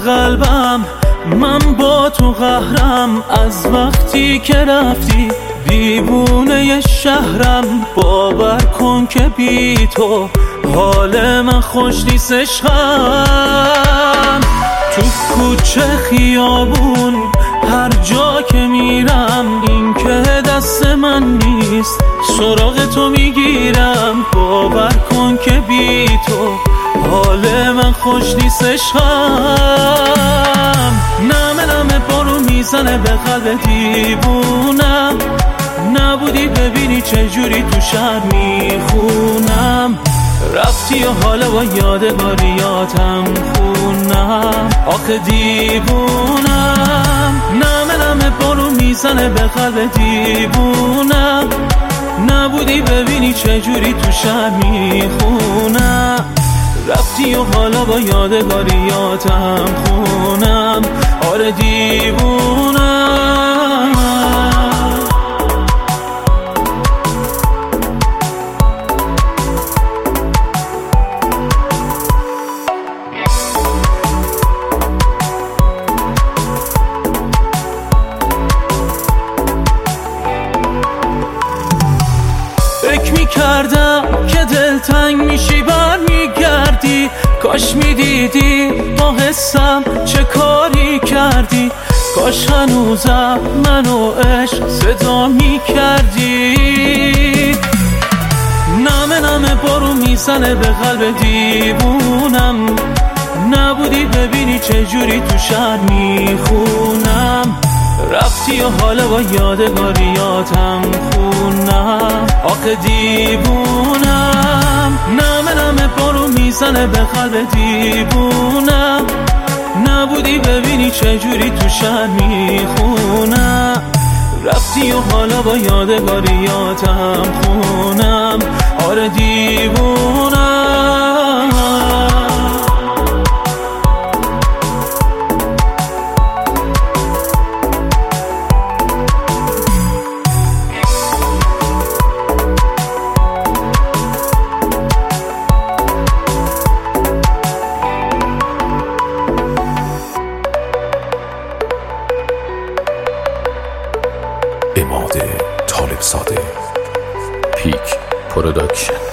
قلبم، من با تو قهرم. از وقتی که رفتی دیوونه شهرم. باور کن که بی تو حال من خوش نیست عشقم. تو کوچه خیابون هر جا که میرم، این که دست من نیست سراغ تو میگیرم. باور کن که بی تو حال من خوش نیست عشقم. نمه نمه بارو میزنه به قلب دیوونم. نبودی ببینی چجوری تو شهر میخونم. رفتی و حالا با یادگاریاتم خونم. آخه دیوونم. نمه نمه بارو میزنه به قلب دیوونم. نبودی ببینی چجوری تو شهر میخونم. رفتی و حالا با یادگاریاتم خونم. آره دیوونم. فکر میکردم که دلتنگ میشی برمیگردی. کاش میدیدی با حسم چه کاری کردی. کاش هنوزم منو عشق صدا میکردی. نمه نمه بارو میزنه به قلب دیوونم. نبودی ببینی چجوری تو شهر میخونم. رفتی و حالا با یادگاریاتم خونم. آخه دیوونم. نمه نمه بارو میزنه به قلب دیوونم. نبودی ببینی چجوری تو شهر میخونم. رفتی و حالا با یادگاریاتم خونم. آره دیوونم. اماد طالب زاده، پیک پروداکشن.